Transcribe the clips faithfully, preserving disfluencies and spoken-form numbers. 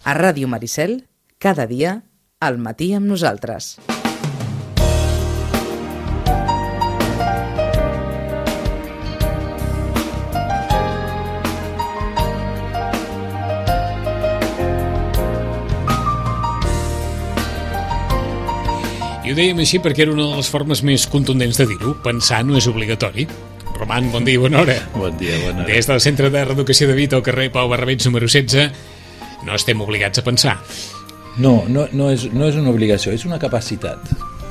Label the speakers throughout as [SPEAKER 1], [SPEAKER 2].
[SPEAKER 1] A Ràdio Maricel, cada dia, al matí amb nosaltres.
[SPEAKER 2] I ho dèiem així perquè era una de les formes més contundents de dir-ho. Pensar no és obligatori. Roman, bon dia i bona hora.
[SPEAKER 3] Bon dia, bona hora.
[SPEAKER 2] Des del Centre de Reeducació de Vita al carrer Pau Barrabets número setze, no estem obligats a pensar.
[SPEAKER 3] No, no, no, és, no és una obligació, és una capacitat.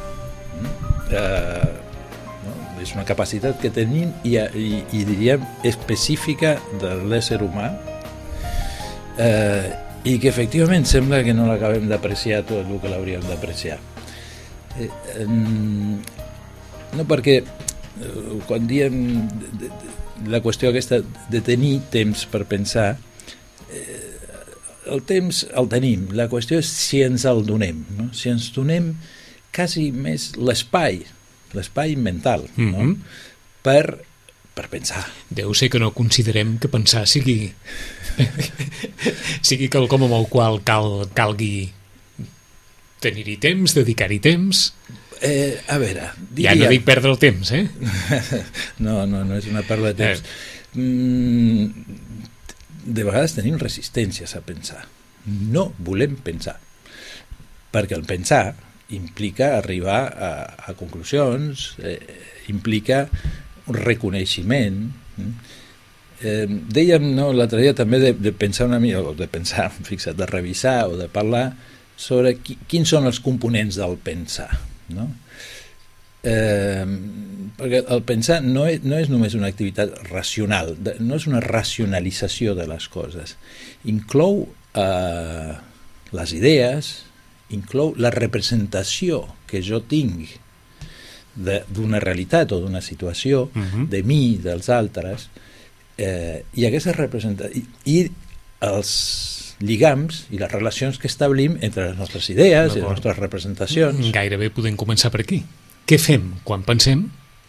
[SPEAKER 3] Uh, no? És una capacitat que tenim i, i, i diríem específica de l'ésser humà uh, i que efectivament sembla que no l'acabem d'apreciar tot el que l'hauríem d'apreciar. Eh, eh, no perquè eh, quan diem de, de, la qüestió aquesta de tenir temps per pensar, eh, el temps el tenim, la qüestió és si ens el donem, no? Si ens donem quasi més l'espai, l'espai mental, mm-hmm. no? per, per pensar.
[SPEAKER 2] Deu ser que no considerem que pensar sigui sigui quelcom amb el qual cal, calgui tenir-hi temps, dedicar-hi temps.
[SPEAKER 3] Eh, a veure... Diria...
[SPEAKER 2] Ja no dic perdre el temps, eh?
[SPEAKER 3] no, no, no és una pèrdua de temps. Eh. Mm, de vegades tenim resistències a pensar. No volem pensar. Perquè el pensar implica arribar a, a conclusions, eh, implica un reconeixement. Eh, dèiem no, l'altre dia també de, de pensar una mica, o de pensar, fixa't, de revisar o de parlar sobre qui, quins són els components del pensar, no? Eh, perquè el pensar no és, no és només una activitat racional, de, no és una racionalització de les coses, inclou eh, les idees, inclou la representació que jo tinc d'una realitat o d'una situació, uh-huh. de mi, dels altres, eh, i aquesta representació i, i els lligams i les relacions que establim entre les nostres idees i les nostres representacions.
[SPEAKER 2] Gairebé podem començar per aquí. Què fem quan pensem?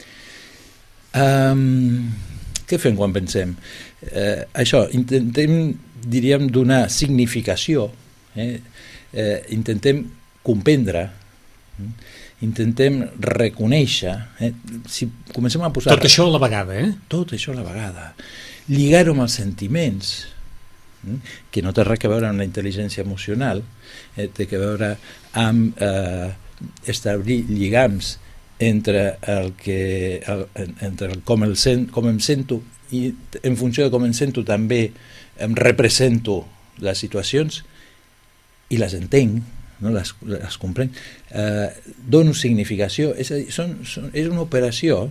[SPEAKER 3] Um, què fem quan pensem? Uh, això, intentem, diríem, donar significació, eh? Uh, intentem comprendre, eh? Intentem reconèixer. Eh? Si comencem a posar...
[SPEAKER 2] Tot això a la vegada, eh?
[SPEAKER 3] Tot això a la vegada. Lligar-ho amb els sentiments, que no té res a veure amb la intel·ligència emocional, eh, té a veure amb eh, establir lligams entre el que el, entre el, com, el sen, com em sento i en funció de com em sento també em represento les situacions i les entenc, no? les, les comprenc, eh, dono significació, és a dir, són, són, és una operació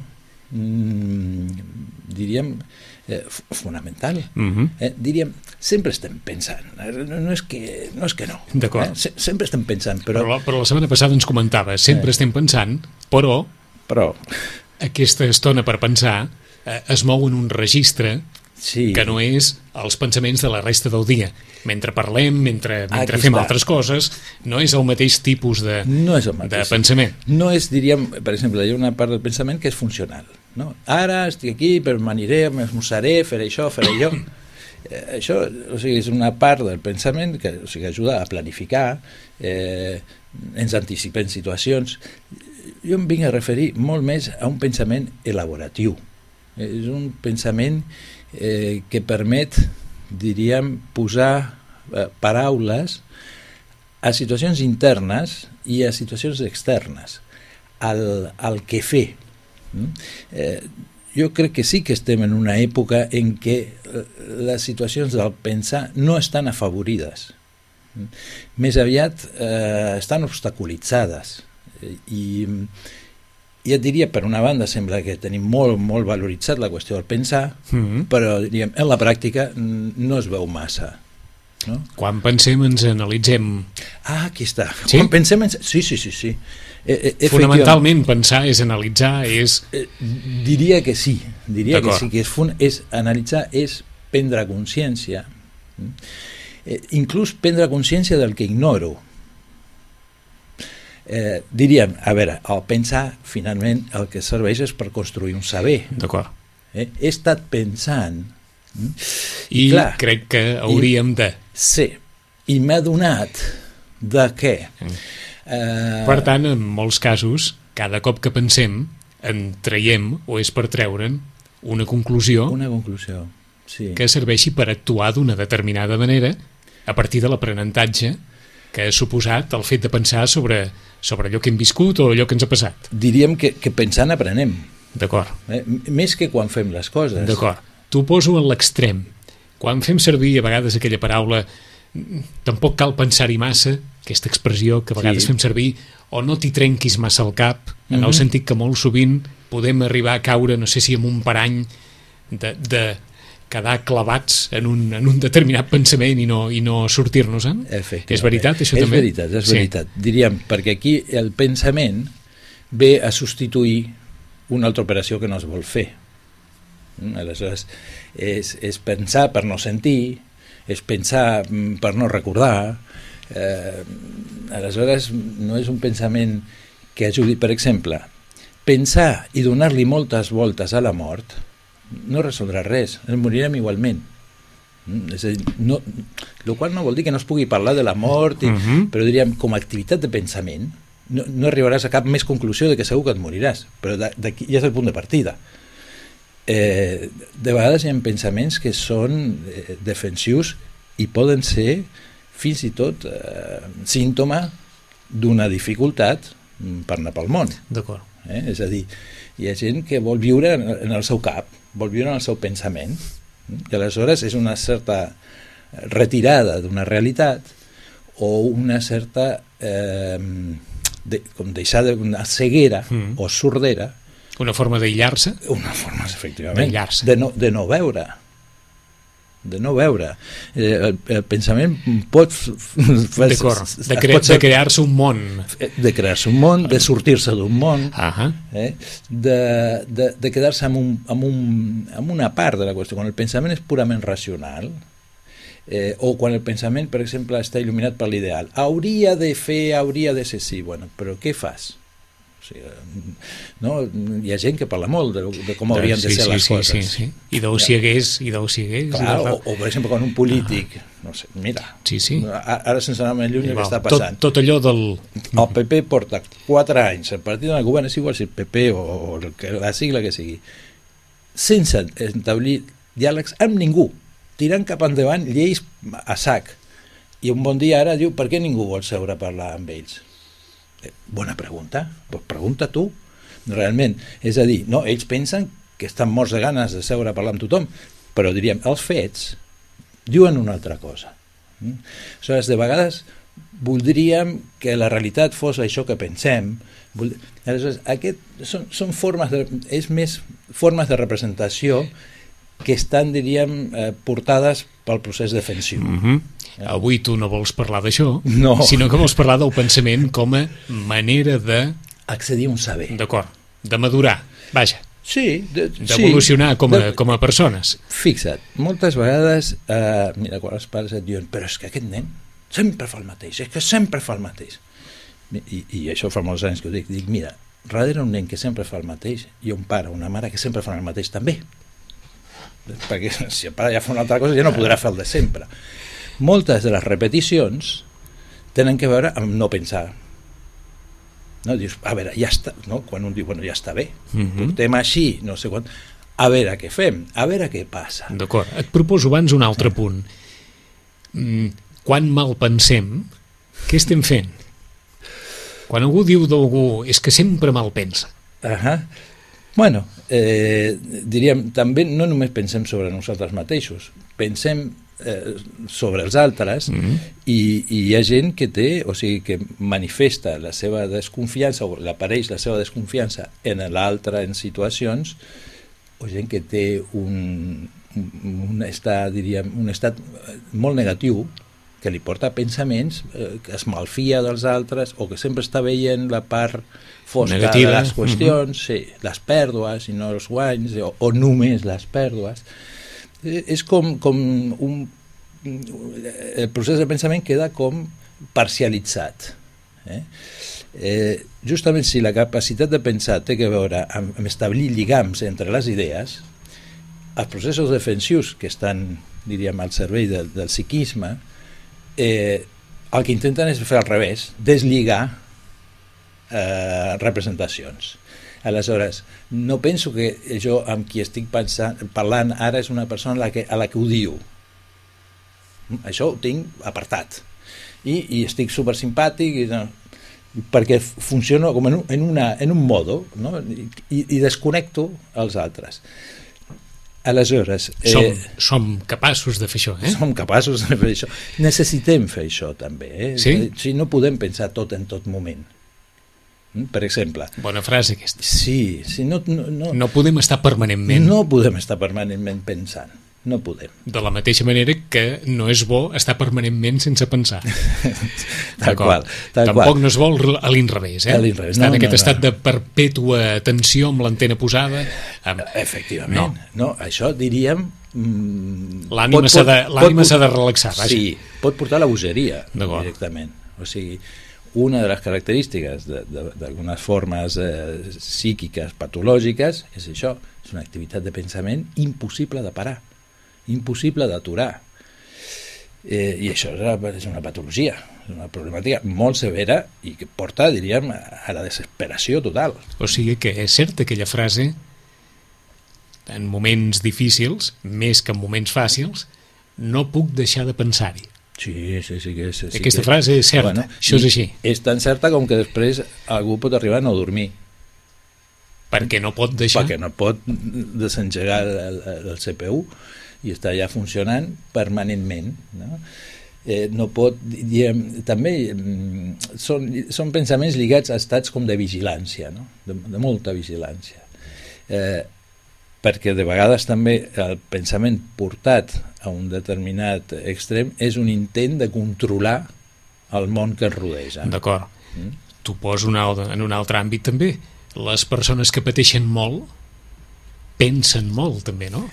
[SPEAKER 3] mm, diríem Eh, fonamental. Uh-huh. eh, diríem, sempre estem pensant, no, no, és, que, no és que no,
[SPEAKER 2] d'acord.
[SPEAKER 3] Eh? Se, sempre estem pensant, però...
[SPEAKER 2] però però la setmana passada ens comentava, sempre eh. estem pensant, però
[SPEAKER 3] però
[SPEAKER 2] aquesta estona per pensar eh, es mou en un registre
[SPEAKER 3] sí.
[SPEAKER 2] que no és els pensaments de la resta del dia. Mentre parlem, mentre, mentre fem està. altres coses, no és el mateix tipus de,
[SPEAKER 3] no és el mateix.
[SPEAKER 2] de pensament.
[SPEAKER 3] No és, diríem, per exemple, hi ha una part del pensament que és funcional. No? Ara estic aquí, però m'aniré, m'esmorzaré, faré això, faré allò. Eh, això o sigui, és una part del pensament que o sigui, ajuda a planificar, eh, ens anticipem situacions. Jo em vinc a referir molt més a un pensament elaboratiu. Eh, és un pensament eh, que permet, diríem, posar eh, paraules a situacions internes i a situacions externes, al, al que fer. Eh, jo crec que sí que estem en una època en què les situacions del pensar no estan afavorides, més aviat eh, estan obstaculitzades i, i et diria, per una banda sembla que tenim molt, molt valoritzat la qüestió del pensar, mm-hmm. però diríem, en la pràctica no es veu massa. No?
[SPEAKER 2] Quan pensem ens analitzem.
[SPEAKER 3] Ah, aquí està.
[SPEAKER 2] Sí?
[SPEAKER 3] Quan pensem ens... Sí, sí, sí, sí. Eh, eh,
[SPEAKER 2] Fonamentalment pensar és analitzar, és...
[SPEAKER 3] Eh, diria que sí, diria que sí, que és, fun... és analitzar, és prendre consciència, eh, inclús prendre consciència del que ignoro. Eh, diríem, a veure, el pensar finalment el que serveix és per construir un saber.
[SPEAKER 2] D'acord.
[SPEAKER 3] Eh? He estat pensant
[SPEAKER 2] i clar, crec que hauríem
[SPEAKER 3] i,
[SPEAKER 2] de
[SPEAKER 3] sí, i m'he adonat de què?
[SPEAKER 2] Mm.
[SPEAKER 3] Uh,
[SPEAKER 2] Per tant, en molts casos, cada cop que pensem, en traiem, o és per treure'n, una conclusió,
[SPEAKER 3] una conclusió, sí.
[SPEAKER 2] que serveixi per actuar d'una determinada manera a partir de l'aprenentatge que ha suposat el fet de pensar sobre, sobre allò que hem viscut o allò que ens ha passat.
[SPEAKER 3] Diríem que, que pensant aprenem.
[SPEAKER 2] D'acord.
[SPEAKER 3] Eh? Més que quan fem les coses.
[SPEAKER 2] D'acord. T'ho poso en l'extrem. Quan fem servir a vegades aquella paraula tampoc cal pensar-hi massa, aquesta expressió que a vegades sí. fem servir, o no t'hi trenquis massa al cap, en mm-hmm. el sentit que molt sovint podem arribar a caure, no sé si en un parany de, de quedar clavats en un, en un determinat pensament i no, i no sortir-nos-en. És veritat, això
[SPEAKER 3] és
[SPEAKER 2] també?
[SPEAKER 3] Veritat, és veritat. Sí. Diríem, perquè aquí el pensament ve a substituir una altra operació que no es vol fer. Aleshores, és, és pensar per no sentir, és pensar per no recordar. Eh, aleshores, no és un pensament que ajudi. Per exemple, pensar i donar-li moltes voltes a la mort no resoldrà res, ens morirem igualment. És a dir, no, el qual no vol dir que no es pugui parlar de la mort, i, uh-huh. però diríem, com a activitat de pensament, no, no arribaràs a cap més conclusió de que segur que et moriràs, però d'aquí ja és el punt de partida. Eh, de vegades hi ha pensaments que són eh, defensius i poden ser fins i tot eh, símptoma d'una dificultat per anar pel món.
[SPEAKER 2] D'acord.
[SPEAKER 3] Eh? És a dir, hi ha gent que vol viure en el seu cap, vol viure en el seu pensament, i aleshores és una certa retirada d'una realitat o una certa eh, de, com deixar d'una ceguera mm. o sordera.
[SPEAKER 2] Una forma d'aïllar-se?
[SPEAKER 3] Una forma, efectivament, de no, de no veure. De no veure. Eh, el, el pensament pot...
[SPEAKER 2] D'acord, de, cre de crear-se un món.
[SPEAKER 3] De crear-se un món, de sortir-se d'un món,
[SPEAKER 2] uh-huh.
[SPEAKER 3] eh, de, de, de quedar-se amb, un, amb, un, amb una part de la qüestió. Quan el pensament és purament racional, eh, o quan el pensament, per exemple, està il·luminat per l'ideal, hauria de fer, hauria de ser sí, bueno, però què fas? O sigui, no? Hi ha gent que parla molt de, de com haurien de ser sí, les
[SPEAKER 2] sí,
[SPEAKER 3] coses.
[SPEAKER 2] Sí, sí. I d'on si hagués, i d'on si hagués.
[SPEAKER 3] Clar, o, o, per exemple, quan un polític, ah. no sé, mira,
[SPEAKER 2] sí, sí.
[SPEAKER 3] ara sense anar més lluny el que està passant.
[SPEAKER 2] Tot, tot allò del...
[SPEAKER 3] El P P porta quatre anys, el partit del govern és igual si el P P o, o la sigla que sigui, sense establir diàlegs amb ningú, tirant cap endavant lleis a sac. I un bon dia ara diu, per què ningú vol seure a parlar amb ells? Bona pregunta, pues pregunta tu realment, és a dir, no, ells pensen que estan morts de ganes de seure a parlar amb tothom, però diríem, els fets diuen una altra cosa. Mm? Aleshores, de vegades voldríem que la realitat fos això que pensem. Aleshores, aquest són, són formes de, és més formes de representació que estan, diríem, eh, portades pel procés defensiu.
[SPEAKER 2] Mm-hmm. Eh? Avui tu no vols parlar d'això,
[SPEAKER 3] no.
[SPEAKER 2] sinó que vols parlar del pensament com a manera de...
[SPEAKER 3] accedir a un saber.
[SPEAKER 2] D'acord, de madurar, vaja.
[SPEAKER 3] Sí.
[SPEAKER 2] D'evolucionar
[SPEAKER 3] sí,
[SPEAKER 2] com, a,
[SPEAKER 3] de,
[SPEAKER 2] com a persones.
[SPEAKER 3] Fixa't, moltes vegades, eh, mira, quan els pares et diuen, però és que aquest nen sempre fa el mateix, és que sempre fa el mateix. I, i això fa molts anys que ho dic, dic, mira, darrere un nen que sempre fa el mateix, hi ha un pare o una mare que sempre fan el mateix també. Perquè si el pare ja fa una altra cosa ja no podrà fer el de sempre. Moltes de les repeticions tenen que veure amb no pensar. No, dius, a veure, ja està, no? Quan un diu, bueno, ja està bé, mm-hmm. portem així, no sé quant, a veure què fem, a veure què passa.
[SPEAKER 2] D'acord, et proposo abans un altre punt. Mm, quan mal pensem, què estem fent? Quan algú diu d'algú, és que sempre mal pensa.
[SPEAKER 3] Ahà. Bueno, eh, diríem, també no només pensem sobre nosaltres mateixos, pensem eh, sobre els altres, mm-hmm. i, i hi ha gent que té, o sigui, que manifesta la seva desconfiança o l'apareix la seva desconfiança en l'altre en situacions, o gent que té un, un, estat, diríem, un estat molt negatiu que li porta pensaments eh, que es malfia dels altres o que sempre està veient la part fosca negativa de les qüestions, uh-huh. sí, les pèrdues i no els guanys, o, o només les pèrdues. Eh, és com, com un... el procés de pensament queda com parcialitzat. Eh? Eh, justament si la capacitat de pensar té que veure amb, amb establir lligams entre les idees, els processos defensius que estan, diríem, al servei del, del psiquisme eh, el que intenten és fer al revés, deslligar eh, representacions. Aleshores, no penso que jo amb qui estic pensant, parlant ara és una persona a la que, a la que odio. Això ho tinc apartat. I, i estic super simpàtic i, no, perquè funciono com en un, en una, en un modo, no? I, i desconnecto els altres. Aleshores... Eh,
[SPEAKER 2] som, som capaços de fer això, eh?
[SPEAKER 3] Som capaços de fer això. Necessitem fer això, també. Eh?
[SPEAKER 2] Sí?
[SPEAKER 3] Si no podem pensar tot en tot moment. Per exemple.
[SPEAKER 2] Bona frase, aquesta.
[SPEAKER 3] Sí, sí no, no, no,
[SPEAKER 2] no podem estar permanentment...
[SPEAKER 3] No podem estar permanentment pensant. No podem.
[SPEAKER 2] De la mateixa manera que no és bo estar permanentment sense pensar.
[SPEAKER 3] Tal qual. Tal
[SPEAKER 2] Tampoc
[SPEAKER 3] qual.
[SPEAKER 2] no es vol a l'inrevés, eh?
[SPEAKER 3] A l'inrevés.
[SPEAKER 2] Estar
[SPEAKER 3] No,
[SPEAKER 2] en aquest
[SPEAKER 3] no,
[SPEAKER 2] estat
[SPEAKER 3] no.
[SPEAKER 2] de perpètua tensió amb l'antena posada. Amb...
[SPEAKER 3] Efectivament.
[SPEAKER 2] No.
[SPEAKER 3] no, això diríem... Mm,
[SPEAKER 2] L'ànima
[SPEAKER 3] pot-
[SPEAKER 2] s'ha de,
[SPEAKER 3] pot-
[SPEAKER 2] l'ànima
[SPEAKER 3] pot-
[SPEAKER 2] s'ha de relaxar, vaja.
[SPEAKER 3] Sí, pot portar a la bogeria
[SPEAKER 2] D'acord.
[SPEAKER 3] directament. O sigui, una de les característiques de- de- d'algunes formes eh, psíquiques patològiques és això, és una activitat de pensament impossible de parar, impossible d'aturar. Eh, I això és una, és una patologia, és una problemàtica molt severa i que porta, diríem, a la desesperació total.
[SPEAKER 2] O sigui que és cert aquella frase, en moments difícils, més que en moments fàcils, no puc deixar de pensar-hi.
[SPEAKER 3] Sí, sí, sí. Que és, sí
[SPEAKER 2] Aquesta
[SPEAKER 3] que...
[SPEAKER 2] frase és certa, bueno, això és així.
[SPEAKER 3] És tan certa com que després algú pot arribar a no dormir.
[SPEAKER 2] Perquè no pot deixar...
[SPEAKER 3] Perquè no pot desengegar el, el, el C P U i està ja funcionant permanentment, no? Eh, no pot, diem, també mm, són, són pensaments lligats a estats com de vigilància, no? de, de molta vigilància. Eh, perquè de vegades també el pensament portat a un determinat extrem és un intent de controlar el món que ens rodeja.
[SPEAKER 2] D'acord.
[SPEAKER 3] Mm?
[SPEAKER 2] T'ho poso un altre, en un altre àmbit també. Les persones que pateixen molt pensen molt també, no?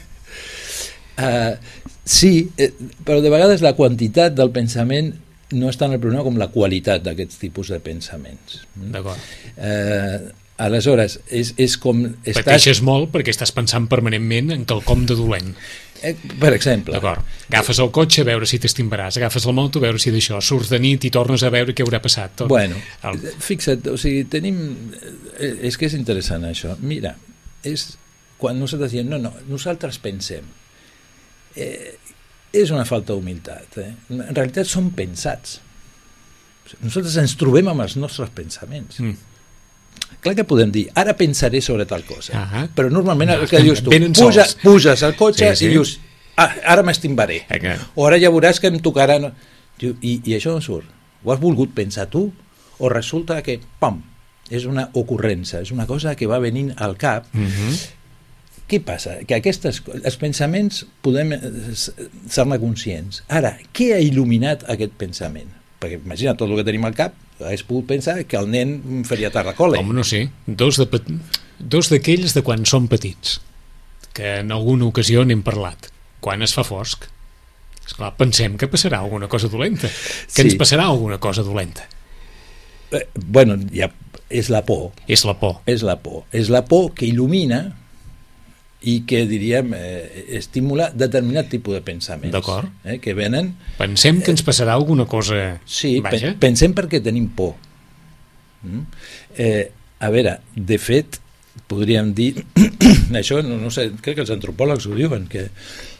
[SPEAKER 3] Uh, sí, eh, però de vegades la quantitat del pensament no és tant el problema com la qualitat d'aquests tipus de pensaments.
[SPEAKER 2] D'acord.
[SPEAKER 3] Uh, aleshores, és, és com... Estàs...
[SPEAKER 2] Pateixes molt perquè estàs pensant permanentment en quelcom de dolent.
[SPEAKER 3] Eh, per exemple.
[SPEAKER 2] D'acord. Agafes el cotxe a veure si t'estimbaràs, agafes la moto a veure si d'això, surts de nit i tornes a veure què haurà passat. Tot.
[SPEAKER 3] Bueno,
[SPEAKER 2] el...
[SPEAKER 3] fixa't, o sigui, tenim... És que és interessant això. Mira, és quan nosaltres diem, no, no, nosaltres pensem. Eh, és una falta d'humilitat. Eh? En realitat som pensats. Nosaltres ens trobem amb els nostres pensaments. Mm. Clar que podem dir, ara pensaré sobre tal cosa,
[SPEAKER 2] ah,
[SPEAKER 3] però normalment
[SPEAKER 2] no,
[SPEAKER 3] el que dius tu, puja, puges al cotxe sí, sí. i dius, ah, ara m'estimbaré,
[SPEAKER 2] okay.
[SPEAKER 3] o ara ja veuràs que em tocarà... I, i això no surt. Ho has volgut pensar tu? O resulta que, pam, és una ocurrència, és una cosa que va venint al cap.
[SPEAKER 2] Mm-hmm.
[SPEAKER 3] Què passa? Que aquestes, els pensaments podem ser-ne conscients. Ara, què ha il·luminat aquest pensament? Perquè imagina tot el que tenim al cap, hagués pogut pensar que el nen faria tard a col·le.
[SPEAKER 2] Com no sé, dos de pet... dos d'aquells de quan som petits, que en alguna ocasió n'hem parlat, quan es fa fosc. Esclar, pensem que passarà alguna cosa dolenta, que sí. Ens passarà alguna cosa dolenta.
[SPEAKER 3] Eh, bueno, ja, és la por.
[SPEAKER 2] És la por.
[SPEAKER 3] És la por. És la por que il·lumina i que, diríem, eh, estimula determinat tipus de pensaments.
[SPEAKER 2] D'acord.
[SPEAKER 3] Eh, que venen...
[SPEAKER 2] Pensem que ens passarà alguna cosa...
[SPEAKER 3] Sí,
[SPEAKER 2] Vaja.
[SPEAKER 3] Pe pensem perquè tenim por. Mm? Eh, a veure, de fet, podríem dir... això, no, no sé, crec que els antropòlegs ho diuen, que,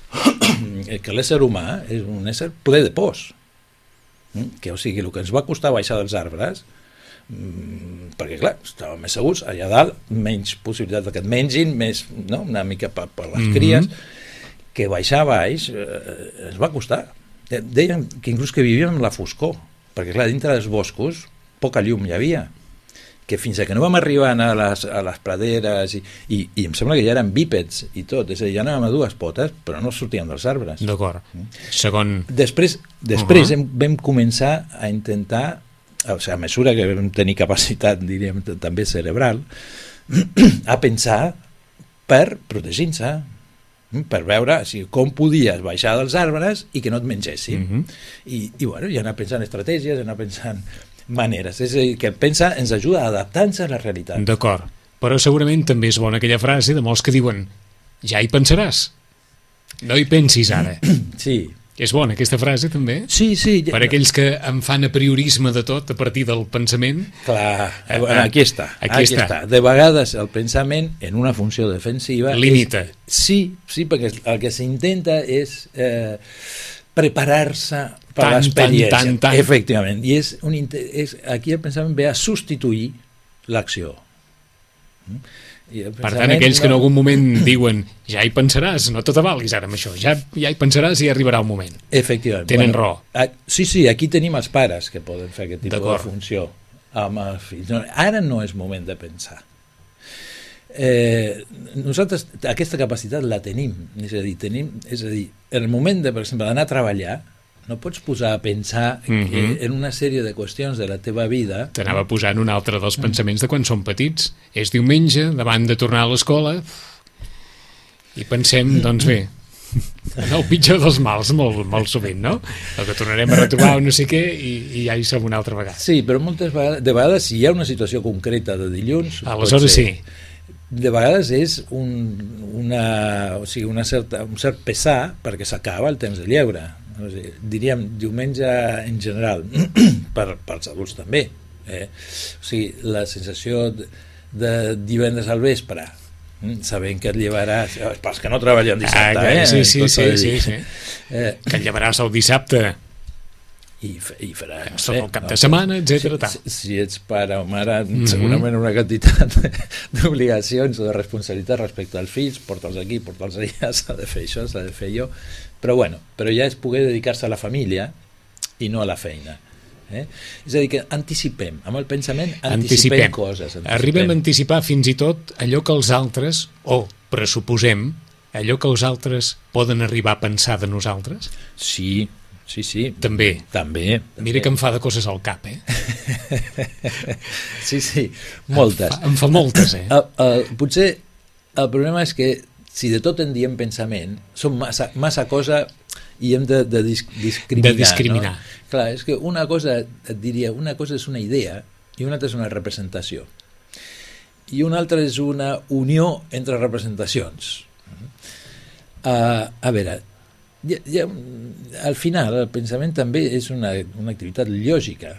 [SPEAKER 3] que l'ésser humà és un ésser ple de pors. Mm? Que, o sigui, el que ens va costar baixar dels arbres... perquè clar, estàvem més segurs allà dalt, menys possibilitat que et mengin, més, no? Una mica per, per les cries, mm-hmm. que baixar baix eh, ens va costar. Deien que inclús que vivíem en la foscor, perquè clar, dintre dels boscos poca llum hi havia, que fins a que no vam arribar a les, a les praderes i, i, i em sembla que ja eren bípeds i tot, és a dir, ja anàvem a dues potes però no sortíem dels arbres.
[SPEAKER 2] D'acord. Segon...
[SPEAKER 3] Després, després
[SPEAKER 2] uh-huh.
[SPEAKER 3] hem, vam començar a intentar, o sigui, a mesura que vam tenir capacitat, diríem, també cerebral, a pensar per protegir-se, per veure o sigui, com podies baixar dels arbres i que no et mengessin. Uh-huh. I, i bueno, i anar pensant estratègies, anar pensant maneres. És a dir, que pensa ens ajuda a adaptar-nos a la realitat.
[SPEAKER 2] D'acord. Però segurament també és bona aquella frase de molts que diuen ja hi pensaràs. No hi pensis ara.
[SPEAKER 3] Sí.
[SPEAKER 2] És bona aquesta frase, també?
[SPEAKER 3] Sí, sí.
[SPEAKER 2] Per aquells que en fan a priorisme de tot a partir del pensament.
[SPEAKER 3] Clar, eh, aquí està.
[SPEAKER 2] Aquí,
[SPEAKER 3] aquí
[SPEAKER 2] està.
[SPEAKER 3] està. De vegades el pensament, en una funció defensiva...
[SPEAKER 2] Limita.
[SPEAKER 3] És, sí, sí, perquè el que s'intenta és eh, preparar-se per l'experiència.
[SPEAKER 2] Tant, tant, tant.
[SPEAKER 3] Efectivament. I és un, és, aquí el pensament ve a substituir l'acció.
[SPEAKER 2] Per tant, aquells que en algun moment diuen ja hi pensaràs, no te t'avalguis ara amb això, ja, ja hi pensaràs i arribarà el moment.
[SPEAKER 3] Efectivament.
[SPEAKER 2] Tenen
[SPEAKER 3] bueno,
[SPEAKER 2] raó.
[SPEAKER 3] A, sí, sí, aquí tenim els pares que poden fer aquest tipus de funció amb els fills. No, ara no és moment de pensar. Eh, nosaltres aquesta capacitat la tenim, és a dir, tenim, és a dir, en el moment de, per exemple, d'anar a treballar, no pots posar a pensar mm-hmm. en una sèrie de qüestions de la teva vida.
[SPEAKER 2] T'anava posant un altre dels pensaments de quan som petits. És diumenge, davant de tornar a l'escola, i pensem, doncs bé, en el pitjor dels mals, molt, molt sovint, no? El que tornarem a retrobar o no sé què, i, i ja hi som una altra vegada.
[SPEAKER 3] Sí, però moltes vegades, de vegades, si hi ha una situació concreta de dilluns...
[SPEAKER 2] Aleshores sí.
[SPEAKER 3] De vegades és un, una, o sigui, una certa, un cert pesar perquè s'acaba el temps de lleure. O sigui, diríem diumenge en general per, pels adults també eh? O sigui, la sensació de, de divendres al vespre sabent que et llevaràs pels que no treballen dissabte ah,
[SPEAKER 2] eh? sí, sí, sí, sí, sí.
[SPEAKER 3] Eh,
[SPEAKER 2] que et llevaràs el dissabte
[SPEAKER 3] i, i faràs
[SPEAKER 2] no sé, el cap de no, setmana, etcètera.
[SPEAKER 3] Si, si ets pare o mare, mm-hmm. segurament una quantitat d'obligacions o de responsabilitat respecte als fills, porta'ls aquí, porta'ls allà, s'ha de fer això, s'ha de fer allò, però bueno, però ja és poder dedicar-se a la família i no a la feina. Eh? És a dir, que anticipem, amb el pensament anticipem, anticipem. coses. Anticipem.
[SPEAKER 2] Arribem a anticipar fins i tot allò que els altres, o pressuposem, allò que els altres poden arribar a pensar de nosaltres?
[SPEAKER 3] Sí, sí, sí.
[SPEAKER 2] També.
[SPEAKER 3] També.
[SPEAKER 2] Mira que em fa de coses al cap, eh?
[SPEAKER 3] sí, sí, moltes.
[SPEAKER 2] Em fa, em fa moltes, eh?
[SPEAKER 3] El, el, potser el problema és que si de tot en diem pensament, som massa, massa cosa i hem de, de dis, discriminar.
[SPEAKER 2] De discriminar.
[SPEAKER 3] No? Clar, és que una cosa, et diria, una cosa és una idea i una altra és una representació. I una altra és una unió entre representacions. Uh, a veure, ja, ja, al final el pensament també és una, una activitat lògica.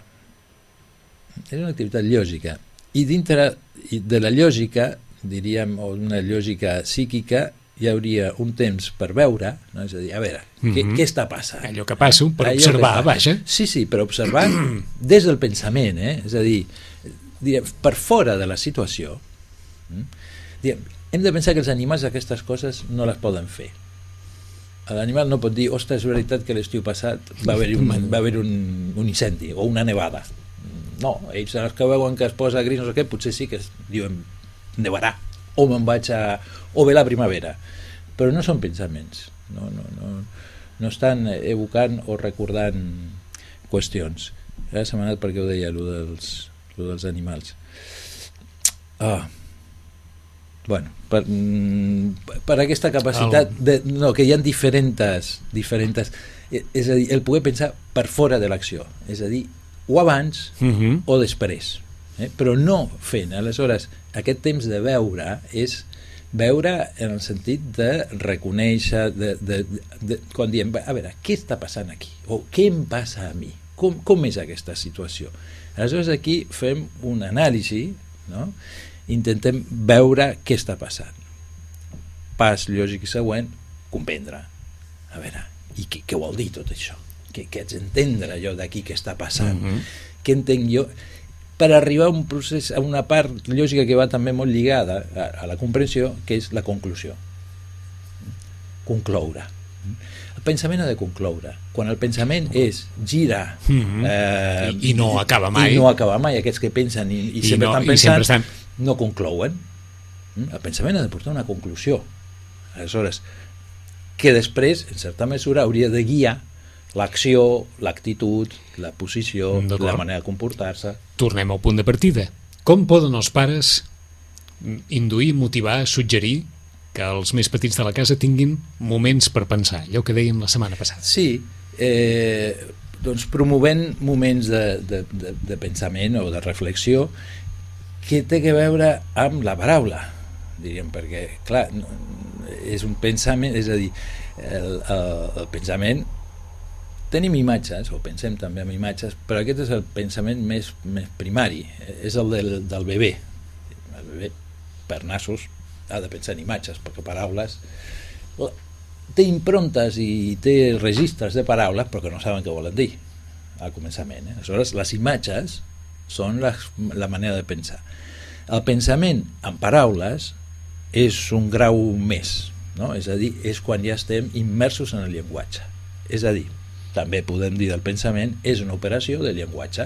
[SPEAKER 3] És una activitat lògica. I dintre de la lògica, diríem, o una lògica psíquica, hi hauria un temps per veure, no? És a dir, a veure, mm-hmm. què, què està passant?
[SPEAKER 2] Allò que passa, per
[SPEAKER 3] Allò
[SPEAKER 2] observar, vaja.
[SPEAKER 3] Sí, sí, per observar des del pensament, eh? És a dir, diguem, per fora de la situació, diguem, hem de pensar que els animals aquestes coses no les poden fer. L'animal no pot dir, ostres, és veritat que l'estiu passat va haver un, va haver un, un incendi o una nevada. No, ells els que veuen que es posa gris, no sé què, potser sí que es diuen nevarà, o me'n vaig a... o ve la primavera, però no són pensaments, no, no, no, no estan evocant o recordant qüestions. Ara se m'ha anat perquè ho deia, allò dels, allò dels animals. Ah, bueno, per, per aquesta capacitat de, no, que hi ha diferents, diferents, és a dir, el poder pensar per fora de l'acció, és a dir, o abans uh-huh. o després. Eh? Però no fent. Aleshores, aquest temps de veure és veure en el sentit de reconèixer, de, de, de, de, quan diem, a veure, què està passant aquí? O què em passa a mi? Com, com és aquesta situació? Aleshores, aquí fem un anàlisi, no? Intentem veure què està passant. Pas lògic següent, comprendre. A veure, i què, què vol dir tot això? Què, què haig d'entendre allò d'aquí que està passant? Uh-huh. Què entenc jo? Per arribar a un procés, a una part lògica que va també molt lligada a, a la comprensió, que és la conclusió. Concloure. El pensament ha de concloure. Quan el pensament és gira
[SPEAKER 2] mm-hmm. eh, I, i no acaba mai
[SPEAKER 3] i no acaba mai, aquests que pensen i, i, I sempre no, estan pensant, sempre estan... no conclouen. El pensament ha de portar una conclusió. Aleshores, que després, en certa mesura, hauria de guiar l'acció, l'actitud, la posició, la manera de comportar-se.
[SPEAKER 2] Tornem al punt de partida. Com poden els pares induir, motivar, suggerir que els més petits de la casa tinguin moments per pensar, allò que dèiem la setmana passada?
[SPEAKER 3] Sí, eh, doncs promovent moments de, de, de, de pensament o de reflexió que té a veure amb la paraula, diríem, perquè, clar, és un pensament, és a dir, el, el, el pensament tenim imatges, o pensem també en imatges, però aquest és el pensament més, més primari, és el del, del bebè. El bebè, per nassos, ha de pensar en imatges, perquè paraules... té improntes i té registres de paraules, però que no saben què volen dir al començament. Eh? Aleshores, les imatges són les, la manera de pensar. El pensament en paraules és un grau més, no? És a dir, és quan ja estem immersos en el llenguatge. És a dir, també podem dir del pensament, és una operació de llenguatge.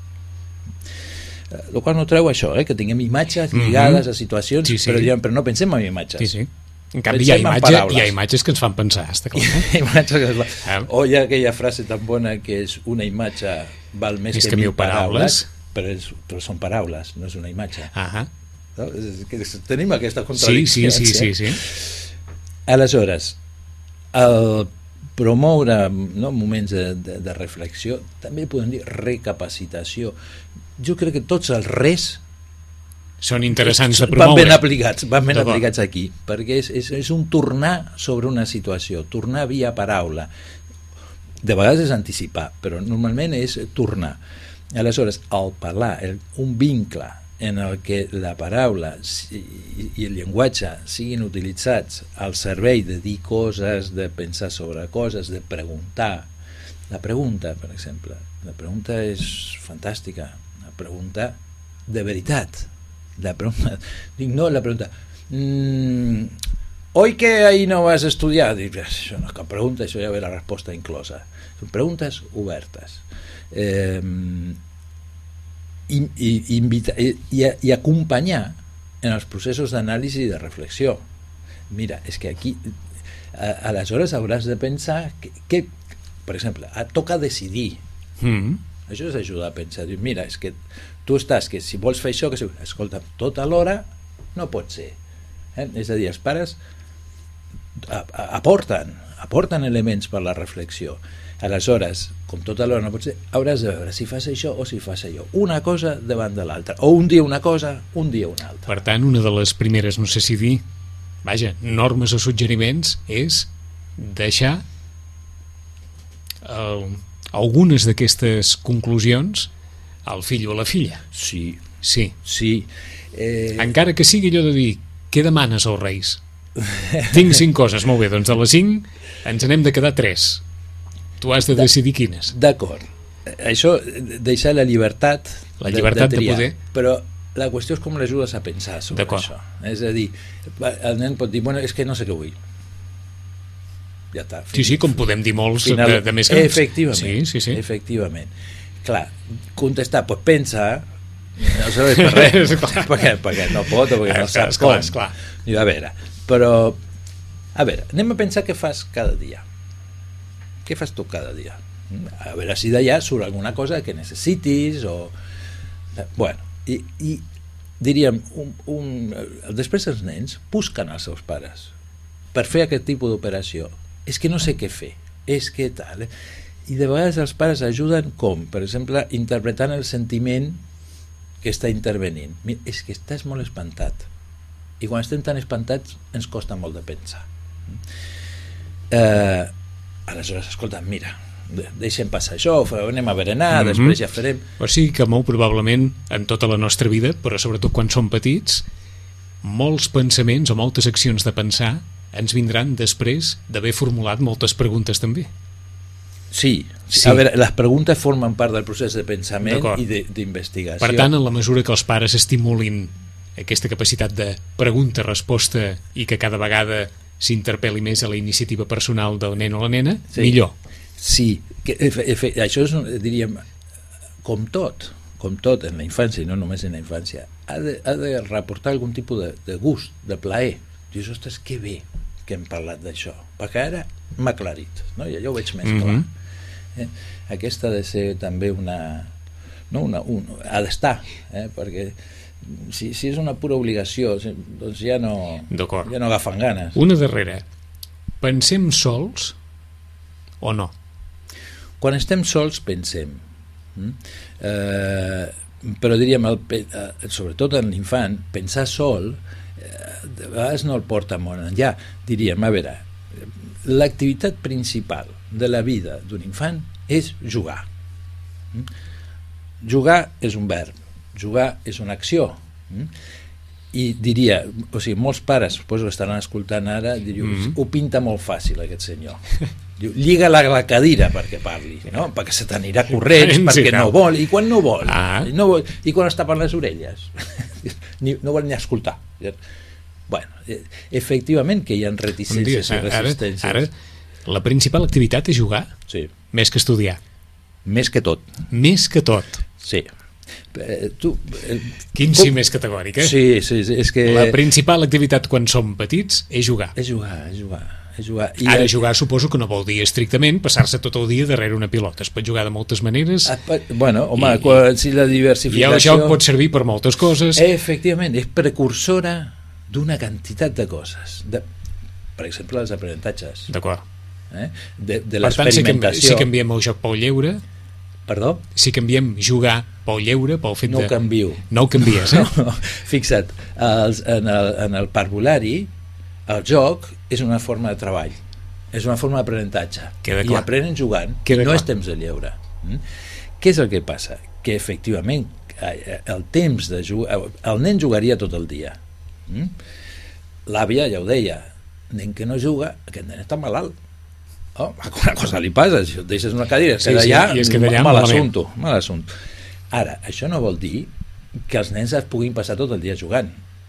[SPEAKER 3] El qual no treu això, eh? Que tinguem imatges lligades mm-hmm. a situacions, sí, sí. Però, diguem, però no pensem en imatges.
[SPEAKER 2] Sí, sí. En canvi, hi ha, imatge, hi ha imatges que ens fan pensar, està clar.
[SPEAKER 3] imatges que ens fan... ah. O hi ha aquella frase tan bona que és una imatge val més, més que, que mil paraules, paraules però, és, però són paraules, no és una imatge.
[SPEAKER 2] Ah.
[SPEAKER 3] No? És que tenim aquesta contradicció.
[SPEAKER 2] Sí, sí, sí, sí, sí.
[SPEAKER 3] Aleshores, el promoure no, moments de, de, de reflexió, també podem dir recapacitació. Jo crec que tots els res
[SPEAKER 2] són interessants de promoure.
[SPEAKER 3] Van ben aplicats, van ben aplicats aquí, perquè és, és, és un tornar sobre una situació, tornar via paraula. De vegades és anticipar, però normalment és tornar. Aleshores, el parlar, el, un vincle en el que la paraula i, i el llenguatge siguin utilitzats al servei de dir coses, de pensar sobre coses, de preguntar. La pregunta, per exemple, la pregunta és fantàstica, la pregunta de veritat. La pregunta, dic, no, la pregunta mmm, oi que ahí no vas a estudiar? Dic, això no és cap pregunta, això ja ve la resposta inclosa. Són preguntes obertes. Eh, i, i, invita, i, i acompanyar en els processos d'anàlisi i de reflexió. Mira, és que aquí a, aleshores hauràs de pensar que, que per exemple, toca decidir. Mm. Això és ajudar a pensar. Diu, mira, és que tu estàs, que si vols fer això, que si... escolta, tot alhora no pot ser. Eh? És a dir, els pares aporten, aporten elements per la reflexió. Aleshores, com tot alhora no pot ser, hauràs de veure si fas això o si fas allò. Una cosa davant de l'altra. O un dia una cosa, un dia una altra.
[SPEAKER 2] Per tant, una de les primeres, no sé si dir, vaja, normes o suggeriments és deixar el, algunes d'aquestes conclusions al fill o a la filla.
[SPEAKER 3] Sí.
[SPEAKER 2] Sí.
[SPEAKER 3] sí. Eh...
[SPEAKER 2] Encara que sigui allò de dir, què demanes als Reis? Tinc cinc coses, molt bé, doncs de les cinc ens n'hem de quedar tres. Tu has de decidir quines.
[SPEAKER 3] D'acord. Això, deixar la llibertat,
[SPEAKER 2] la llibertat de, de, triar, de poder.
[SPEAKER 3] Però la qüestió és com l'ajudes a pensar sobre això. És a dir, el nen pot dir, bueno, és que no sé què vull. Ja està.
[SPEAKER 2] Fin, sí, sí, com podem dir molts final, de, de més grans.
[SPEAKER 3] Efectivament.
[SPEAKER 2] Sí, sí, sí.
[SPEAKER 3] Efectivament. Clar, contestar, pues pensa, no serveix per res, perquè, perquè no pot o perquè no sap com.
[SPEAKER 2] Esclar.
[SPEAKER 3] I a veure, però, a veure, anem a pensar què fas cada dia. Què fas tu cada dia? A veure si d'allà surt alguna cosa que necessitis o... Bueno, i, i diríem, un, un... després els nens busquen els seus pares per fer aquest tipus d'operació. És que no sé què fer, és que tal... I de vegades els pares ajuden com? Per exemple, interpretant el sentiment que està intervenint. Mira, és que estàs molt espantat. I quan estem tan espantats ens costa molt de pensar. Eh, aleshores, escolta, mira, deixem passar això, anem a berenar, mm-hmm. després ja farem...
[SPEAKER 2] O sigui que molt probablement en tota la nostra vida, però sobretot quan som petits, molts pensaments o moltes accions de pensar ens vindran després d'haver formulat moltes preguntes també.
[SPEAKER 3] Sí, sí, a veure, les preguntes formen part del procés de pensament i d'investigació.
[SPEAKER 2] Per tant, en la mesura que els pares estimulin aquesta capacitat de pregunta-resposta i que cada vegada s'interpel·li més a la iniciativa personal del nen o la nena,
[SPEAKER 3] sí.
[SPEAKER 2] millor.
[SPEAKER 3] Sí, que, això és, diríem, com tot, com tot en la infància, i no només en la infància, ha de, ha de reportar algun tipus de, de gust, de plaer. Dius, ostres, que bé que hem parlat d'això, perquè ara m'ha aclarit, no? I allò ho veig més mm-hmm. clar. Eh? Aquesta ha de ser també una, no una, un, ha d'estar, eh? Perquè si, si és una pura obligació doncs ja no, ja no agafen ganes.
[SPEAKER 2] Una darrera, pensem sols o no?
[SPEAKER 3] Quan estem sols pensem, eh, però diríem el, eh, sobretot en l'infant, pensar sol eh, de vegades no el porta molt enllà. Diríem, a veure, l'activitat principal de la vida d'un infant és jugar. Jugar és un verb, jugar és una acció. I diria, o sigui, molts pares, suposo que estaran escoltant ara, diuen, mm-hmm. ho pinta molt fàcil aquest senyor. Diu, lliga-la a la cadira perquè parli, no? Perquè se t'anirà corrents, perquè no vol, i quan no vol,
[SPEAKER 2] ah.
[SPEAKER 3] no vol i quan es tapen les orelles ni, no vol ni escoltar. Bueno, efectivament que hi ha reticències i resistències.
[SPEAKER 2] Ara, ara la principal activitat és jugar,
[SPEAKER 3] sí.
[SPEAKER 2] Més que estudiar.
[SPEAKER 3] Més que tot.
[SPEAKER 2] Més que tot.
[SPEAKER 3] Sí. Eh, tu, eh,
[SPEAKER 2] Quin sí com... més categòric, eh?
[SPEAKER 3] Sí, sí, sí, és que...
[SPEAKER 2] La principal activitat quan som petits és jugar.
[SPEAKER 3] És jugar, és jugar. És jugar. I
[SPEAKER 2] Ara
[SPEAKER 3] el...
[SPEAKER 2] jugar suposo que no vol dir estrictament passar-se tot el dia darrere una pilota. Es pot jugar de moltes maneres.
[SPEAKER 3] Ah, bueno, home,
[SPEAKER 2] i,
[SPEAKER 3] quan, si la diversificació...
[SPEAKER 2] I el joc pot servir per moltes coses.
[SPEAKER 3] Efectivament, és precursora d'una quantitat de coses. De, per exemple, els aprenentatges.
[SPEAKER 2] D'acord.
[SPEAKER 3] Eh? De, de
[SPEAKER 2] per tant,
[SPEAKER 3] l'experimentació.
[SPEAKER 2] Si, si canviem el joc pel lleure...
[SPEAKER 3] Perdó?
[SPEAKER 2] Si canviem jugar pel lleure, pel fet
[SPEAKER 3] no
[SPEAKER 2] de...
[SPEAKER 3] No ho canvio.
[SPEAKER 2] No ho canvies, eh?
[SPEAKER 3] No, fixa't, els, en, el, en el parvulari, el joc és una forma de treball, és una forma d'aprenentatge. I aprenen jugant,
[SPEAKER 2] Queda
[SPEAKER 3] no
[SPEAKER 2] clar.
[SPEAKER 3] és temps de lleure. Mm? Què és el que passa? Que efectivament el temps de jugar... El nen jugaria tot el dia. Mm? L'àvia ja ho deia, nen que no juga, aquest nen està malalt. Oh, alguna cosa li passa, si et deixes una cadira es
[SPEAKER 2] sí,
[SPEAKER 3] queda
[SPEAKER 2] sí,
[SPEAKER 3] allà,
[SPEAKER 2] es queda allà
[SPEAKER 3] mal assumpto, mal assumpto. Ara, això no vol dir que els nens es puguin passar tot el dia jugant,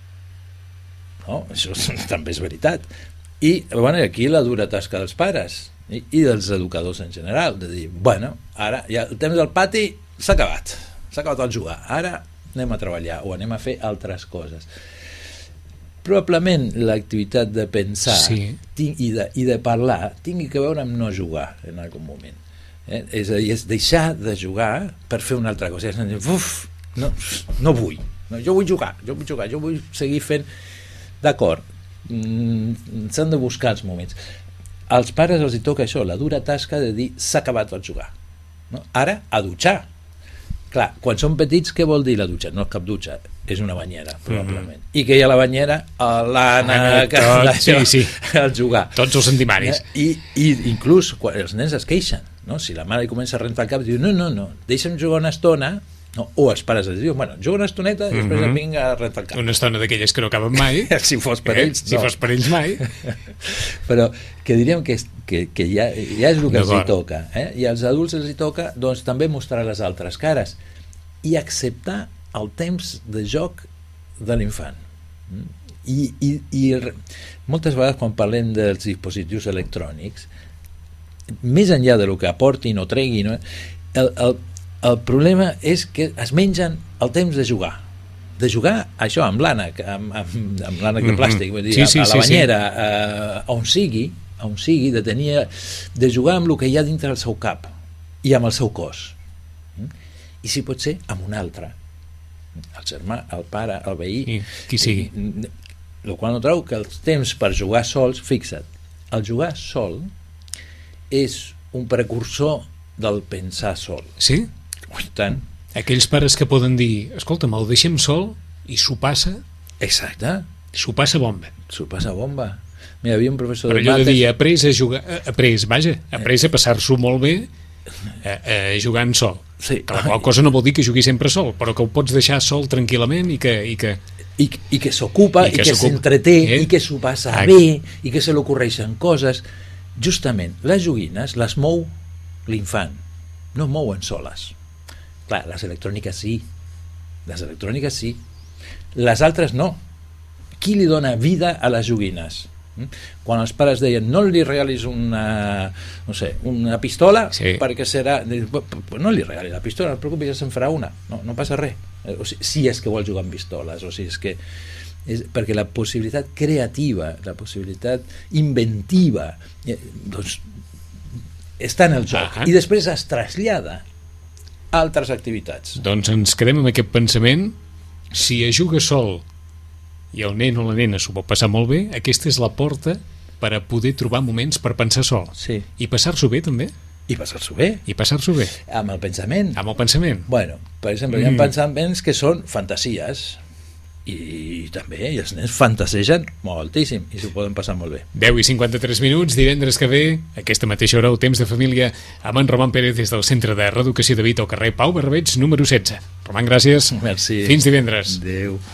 [SPEAKER 3] no? Això també és veritat. I bueno, aquí la dura tasca dels pares i, i dels educadors en general, de dir, bueno, ara ja el temps del pati s'ha acabat, s'ha acabat el jugar, ara anem a treballar o anem a fer altres coses. Probablement l'activitat de pensar
[SPEAKER 2] sí.
[SPEAKER 3] ting, i, de, i de parlar tingui que veure amb no jugar en algun moment. Eh? És a dir, és deixar de jugar per fer una altra cosa. És dir, uf, no, no vull. No, jo vull jugar, jo vull jugar, jo vull seguir fent... D'acord, mm, s'han de buscar els moments. Als pares els hi toca això, la dura tasca de dir s'ha acabat el jugar. No? Ara, a dutxar. Clar, quan són petits, què vol dir la dutxa? No és cap dutxa, és una banyera, probablement. Mm-hmm. I que hi ha la banyera, l'Anna,
[SPEAKER 2] ah, que tot, sí, sí.
[SPEAKER 3] el jugar.
[SPEAKER 2] Tots els antimaris.
[SPEAKER 3] I, i inclús quan els nens es queixen, no? Si la mare comença a rentar el cap, diu, no, no, no, deixa'm jugar una estona, no? O els pares els diuen, bueno, juga una estoneta i després mm-hmm. vinga a rentar el cap.
[SPEAKER 2] Una estona d'aquelles que no acaben mai.
[SPEAKER 3] si fos per
[SPEAKER 2] eh?
[SPEAKER 3] ells,
[SPEAKER 2] no. Si fos per ells mai.
[SPEAKER 3] Però que diríem que, que, que ja, ja és el que els hi toca. Eh? I als adults els hi toca doncs, també mostrar les altres cares i acceptar el temps de joc de l'infant. I, i, i moltes vegades quan parlem dels dispositius electrònics, més enllà de lo que aportin o treguin, el, el, el problema és que es mengen el temps de jugar. De jugar, això, amb l'ànec, amb, amb, amb l'ànec de plàstic, vull dir,
[SPEAKER 2] sí, sí,
[SPEAKER 3] a, a la
[SPEAKER 2] sí,
[SPEAKER 3] banyera,
[SPEAKER 2] sí.
[SPEAKER 3] a, on sigui, on sigui, de, tenir, de jugar amb el que hi ha dintre del seu cap i amb el seu cos. I si pot ser amb un altre, el germà, el pare, el veí,
[SPEAKER 2] I qui sigui,
[SPEAKER 3] el qual no treu que els temps per jugar sols, fixa't, el jugar sol és un precursor del pensar sol.
[SPEAKER 2] Sí?
[SPEAKER 3] I tant.
[SPEAKER 2] Aquells pares que poden dir, escolta'm, el deixem sol i s'ho passa,
[SPEAKER 3] exacte,
[SPEAKER 2] s'ho passa bomba,
[SPEAKER 3] s'ho passa bomba. Mira, hi havia un professor
[SPEAKER 2] però
[SPEAKER 3] de
[SPEAKER 2] allò
[SPEAKER 3] mates...
[SPEAKER 2] de dir, après a jugar, après, vaja, après a passar-s'ho molt bé eh, eh, jugant sol.
[SPEAKER 3] Sí.
[SPEAKER 2] Que la qual cosa no vol dir que jugui sempre sol, però que ho pots deixar sol tranquil·lament i que... I que,
[SPEAKER 3] I, i que s'ocupa, i, i que, que s'entreté, eh? I que s'ho passa ah, bé, i que se l'ocorreixen coses. Justament, les joguines les mou l'infant, no mouen soles. Clar, les electròniques sí, les electròniques sí, les altres no. Qui li dona vida a les joguines? Quan els pares deien no li regalis una, no sé, una pistola
[SPEAKER 2] sí. perquè
[SPEAKER 3] serà... No li regalis la pistola, no et preocupis, ja se'n farà una. No, no passa res. O sigui, si és que vol jugar amb pistoles, o si és que... És perquè la possibilitat creativa, la possibilitat inventiva, eh, doncs, està en el joc.
[SPEAKER 2] Ah.
[SPEAKER 3] I després es trasllada a altres activitats.
[SPEAKER 2] Doncs ens quedem amb aquest pensament. Si es juga sol i el nen o la nena s'ho pot passar molt bé, aquesta és la porta per a poder trobar moments per pensar sol.
[SPEAKER 3] Sí.
[SPEAKER 2] I passar-s'ho bé, també.
[SPEAKER 3] I passar-s'ho bé.
[SPEAKER 2] I passar-s'ho bé.
[SPEAKER 3] Amb el pensament.
[SPEAKER 2] Amb el pensament.
[SPEAKER 3] Bueno, per exemple, mm. hi ha pensaments que són fantasies. i també els nens fantasegen moltíssim i s'ho poden passar molt bé.
[SPEAKER 2] deu i cinquanta-tres minuts, divendres que ve, a aquesta mateixa hora, el Temps de Família amb en Roman Pérez des del Centre de Reeducació de Vita al carrer Pau Barbeig número setze. Roman, gràcies.
[SPEAKER 3] Merci.
[SPEAKER 2] Fins divendres.
[SPEAKER 3] Adéu.